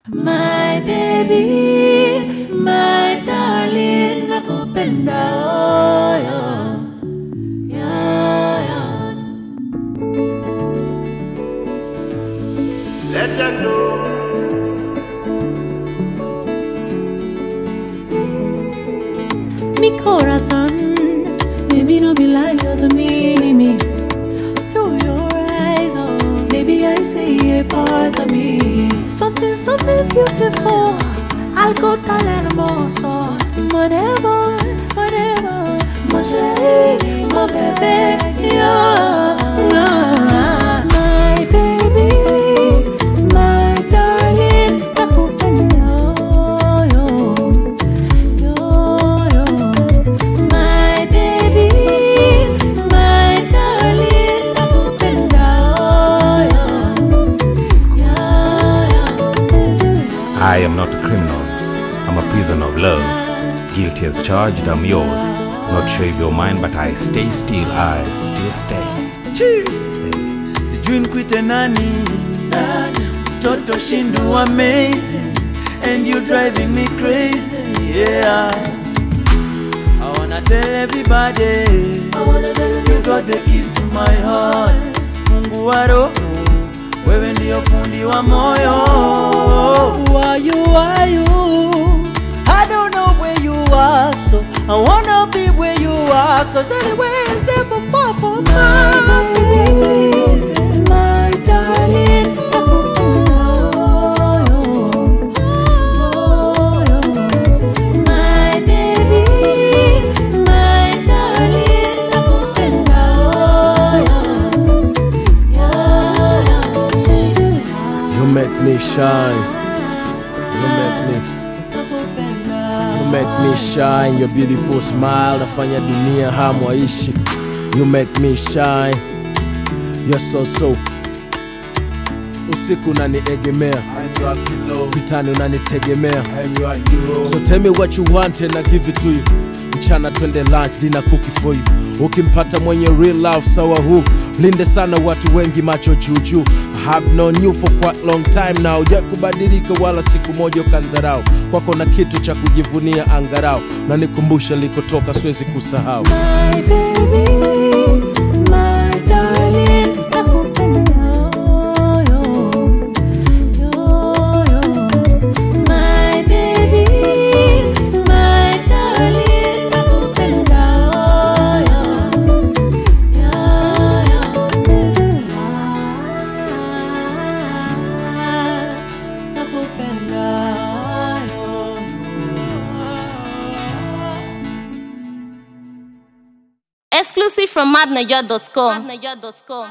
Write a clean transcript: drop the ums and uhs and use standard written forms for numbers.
My baby, my darling, nakupenda yo. Let them know. Mi corazón, baby, no be like you're the me. Through your eyes, oh, baby, I see a part of me. Something beautiful. I'll go tell hermoso. Whatever, my chérie, my baby, yeah. My baby, my darling, nakupenda yo. My baby, my darling, nakupenda yo. I am not a criminal. I'm a prisoner of love. Guilty as charged, I'm yours. Not sure if you're mine, but I stay still. I still stay. Sijui nikuite nani, Toto Shindu amazing, and you driving me crazy, yeah. I wanna tell everybody, you got the keys to my heart. Mungu wa roho, wewe ndio fundi wa moyo. Who are you? I don't know where you are, so I wanna be where you are, cause anywhere is never far from My baby, my darling, nakupenda yo. My baby, my darling, nakupenda yo. You make me shine. You make me shine. Your beautiful smile nafanya dunia hamu aishi. You make me shine. You're so. Usiku unaniegemea, vitani unanitegemea. So tell me what you want and I give it to you. Mchana twende lunch, dinner cookie for you. Ukimpata mwenye real love sawa huu, mlinde sana watu wengi macho juu. I have known you for quite long time now. Jakubadilika wala siku moja ukandharau. Kwako na kitu cha kujivunia angarau, na nikumbusha likotoka siwezi kusahau. My baby, my darling, nakupenda yo. My baby, my darling, nakupenda yo. Nakupenda yo. Exclusive from madnaja.com.